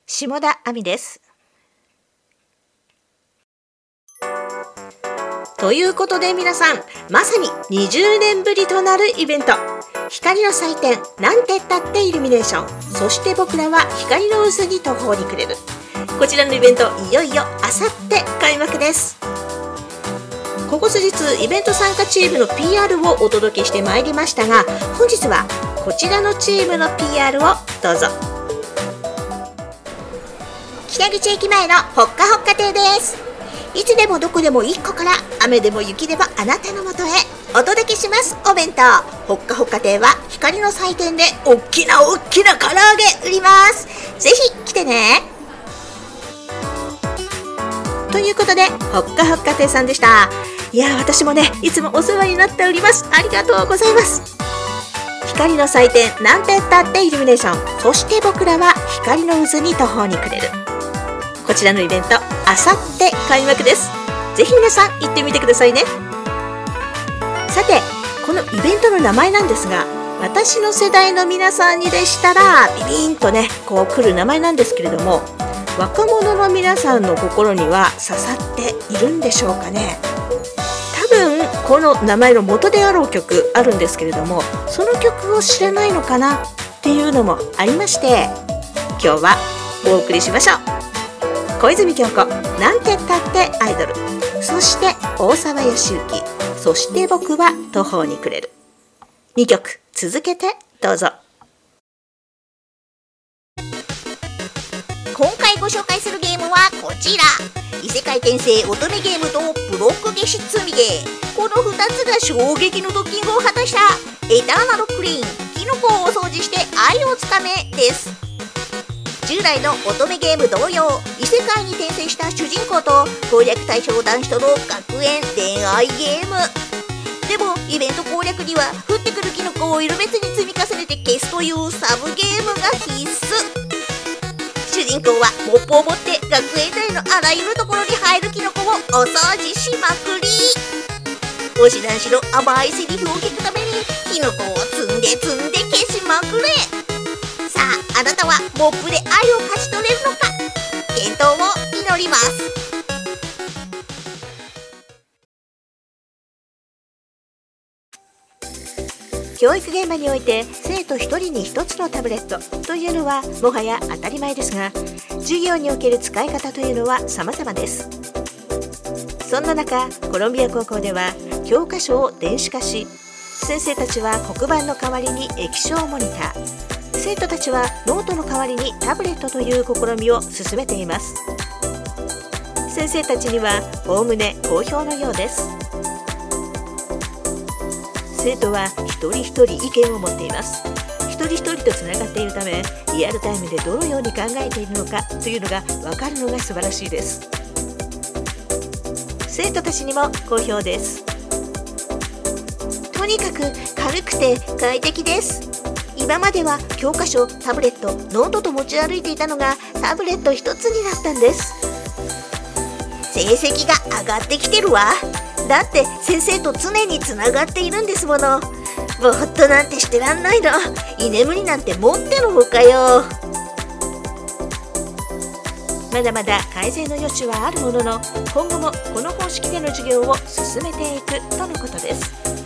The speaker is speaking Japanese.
下田亜美です。ということで皆さん、まさに20年ぶりとなるイベント、光の祭典なんてったってイルミネーション、そして僕らは光の渦に途方に暮れる。こちらのイベント、いよいよあさって開幕です。ここ数日イベント参加チームの PR をお届けしてまいりましたが、本日はこちらのチームの PR をどうぞ。北口駅前のほっかほっか亭です。いつでもどこでも一個から、雨でも雪でもあなたのもとへお届けしますお弁当。ほっかほっか亭は光の祭典でおっきな唐揚げ売ります。ぜひ来てね。ということでほっかほっか亭さんでした。いや私もね、いつもお世話になっております。ありがとうございます。光の祭典なんてったってイルミネーション、そして僕らは光の渦に途方に暮れる。こちらのイベント、あさって開幕です。ぜひ皆さん行ってみてくださいね。さて、このイベントの名前なんですが、私の世代の皆さんにでしたらビビンとね、こう来る名前なんですけれども、若者の皆さんの心には刺さっているんでしょうかね。多分この名前の元であろう曲あるんですけれども、その曲を知らないのかなっていうのもありまして、今日はお送りしましょう。小泉今日子、なんてったってアイドル、そして大沢良幸、そして僕は途方に暮れる。2曲続けてどうぞ。 今回ご紹介するゲームはこちら。異世界転生乙女ゲームとブロック消し積みゲー、この2つが衝撃のドッキングを果たしたエターナルクリーン、キノコをお掃除して愛をつかめです。従来の乙女ゲーム同様、異世界に転生した主人公と攻略対象男子との学園恋愛ゲーム。でもイベント攻略には降ってくるキノコを色別に積み重ねて消すというサブゲームが必須。主人公はモップを持って学園内のあらゆるところに入るキノコをお掃除しまくり、推し男子の甘いセリフを聞くためにキノコを積んで消しまくれ。さあ、あなたはモップで愛を勝ち取れるのか。健闘を祈ります。 教育現場において生徒1人に1つのタブレットというのはもはや当たり前ですが、授業における使い方というのは様々です。そんな中、コロンビア高校では教科書を電子化し、先生たちは黒板の代わりに液晶モニター、生徒たちはノートの代わりにタブレットという試みを進めています。先生たちにはおおむね好評のようです。生徒は一人一人意見を持っています。一人一人とつながっているため、リアルタイムでどのように考えているのかというのが分かるのが素晴らしいです。生徒たちにも好評です。 とにかく軽くて快適です。今までは教科書、タブレット、ノートと持ち歩いていたのがタブレット一つになったんです。成績が上がってきてるわ。だって先生と常につながっているんですもの。ぼーっとなんてしてらんないの。居眠りなんてもってのほかよ。 まだまだ改善の余地はあるものの、今後もこの方式での授業を進めていくとのことです。